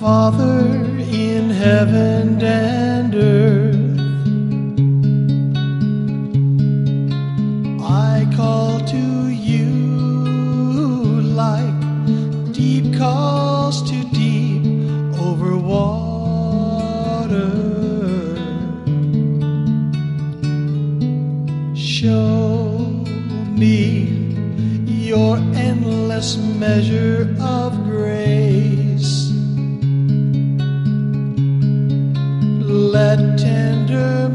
Father in heaven and earth, I call to you like deep calls to deep over water. Show me your endless measure of grace. Let tender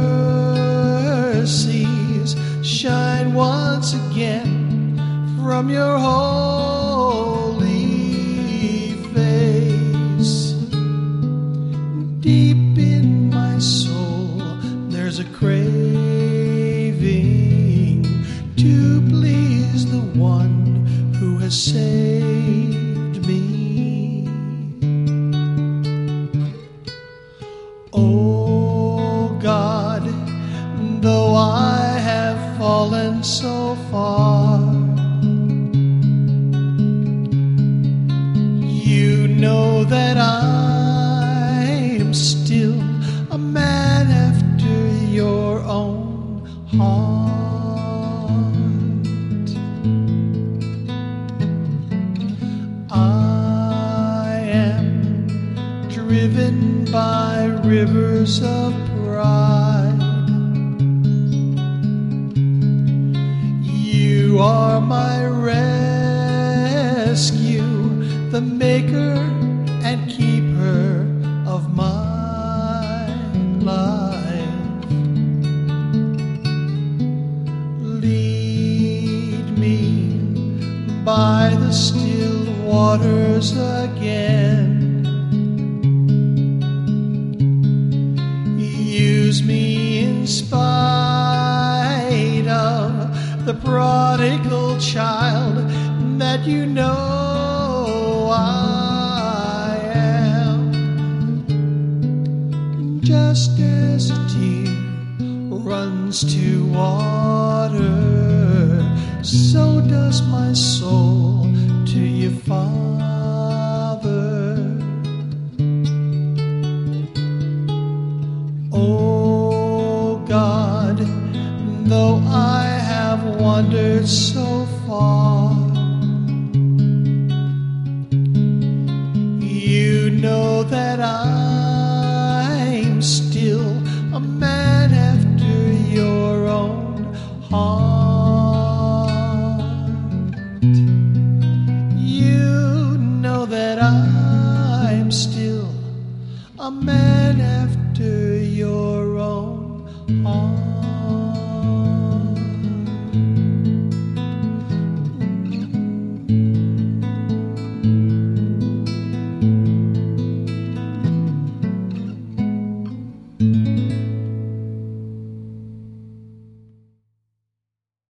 mercies shine once again from your holy face. Deep in my soul there's a craving to please the one who has saved me. Oh God, though I have fallen so far, you know that I'm still a man after your own heart. I am driven by rivers of pride. You are my rescue, the maker and keeper of my life. Lead me by the still waters again. Use me in spite of the prodigal child that you know I am. Just as a deer runs to water, so does my soul to you, Father. Oh God, though I have wandered so far, you know that I'm still a man after your own heart.